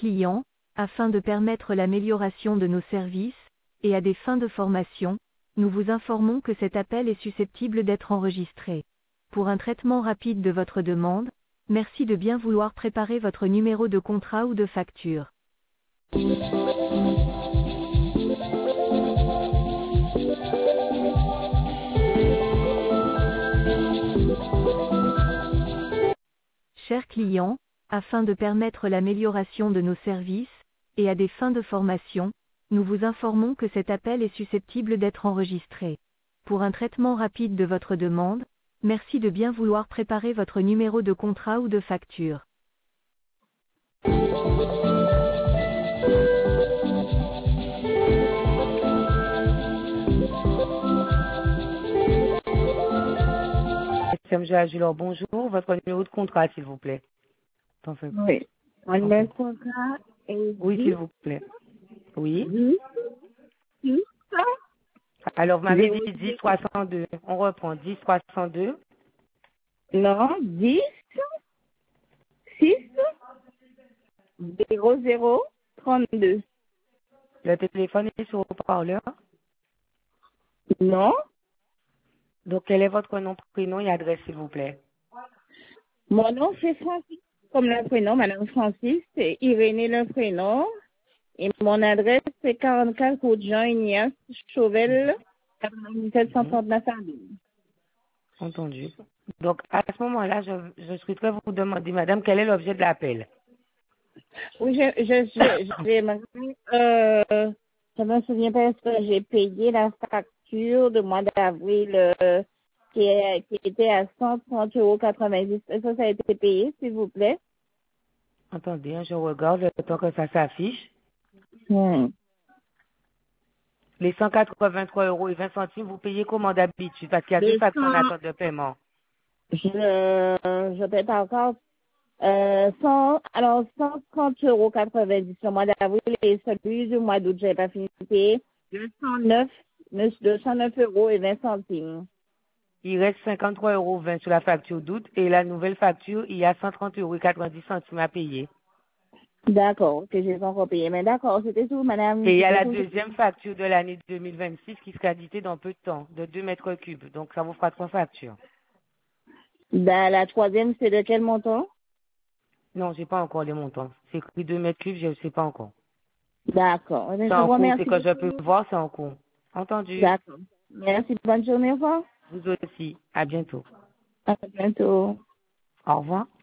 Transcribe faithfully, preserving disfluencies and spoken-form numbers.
clients, afin de permettre l'amélioration de nos services, et à des fins de formation, nous vous informons que cet appel est susceptible d'être enregistré. Pour un traitement rapide de votre demande, merci de bien vouloir préparer votre numéro de contrat ou de facture. Chers clients, afin de permettre l'amélioration de nos services, et à des fins de formation, nous vous informons que cet appel est susceptible d'être enregistré. Pour un traitement rapide de votre demande, merci de bien vouloir préparer votre numéro de contrat ou de facture. M. Agilor, bonjour. Votre numéro de contrat, s'il vous plaît. T'en fais pas. Oui. T'en Mon fais pas. contrat est Oui, s'il vous plaît. Oui. dix, six, Alors, vous m'avez zéro, dit dix soixante-deux. On reprend dix soixante-deux. non, dix, six, zéro, zéro, trente-deux. Le téléphone est sur haut-parleur. Non, Donc, quel est votre nom, prénom et adresse, s'il vous plaît? mon nom c'est Francis, comme le prénom, Madame Francis, c'est Irénée le prénom, et mon adresse c'est quarante-quatre route Jean Ignace Chauvel, quatre-vingt-dix-sept cent trente-neuf à Lille. Entendu. Donc, à ce moment-là, je, je souhaiterais vous demander, madame, quel est l'objet de l'appel? Oui, je, je, je, j'aimerais, euh, je me souviens pas, est-ce que j'ai payé la facture de mois d'avril, euh, qui, est- qui était à cent trente euros quatre-vingt-dix. Est-ce que ça a été payé, s'il vous plaît? Attendez, hein, je regarde le temps que ça s'affiche. Hmm. Les cent quatre-vingt-trois euros et vingt centimes, vous payez comment d'habitude? Parce qu'il y a deux deux factures en cents, attente de paiement. je, je paie pas encore, euh, cent, alors cent trente euros quatre-vingt-dix le mois d'avril et celui du mois d'août, j'ai pas fini de payer, deux cent neuf, deux cent neuf euros et vingt centimes. Il reste cinquante-trois euros vingt sur la facture d'août et la nouvelle facture, il y a cent trente euros et quatre-vingt-dix centimes à payer. D'accord, que j'ai pas encore payé. Mais d'accord, c'était tout, madame. Et il y a C'était la tout. deuxième facture de l'année deux mille vingt-six qui sera éditée dans peu de temps, de deux mètres cubes. Donc, ça vous fera trois factures. Dans la troisième, c'est de quel montant? Non, j'ai pas encore les montants. C'est écrit deux mètres cubes, je ne sais pas encore. D'accord. C'est Je vous en cours, c'est remercie que je peux beaucoup. voir, c'est en cours. Entendu. D'accord. Merci, bonne journée, au revoir. Vous aussi. À bientôt. À bientôt. Au revoir.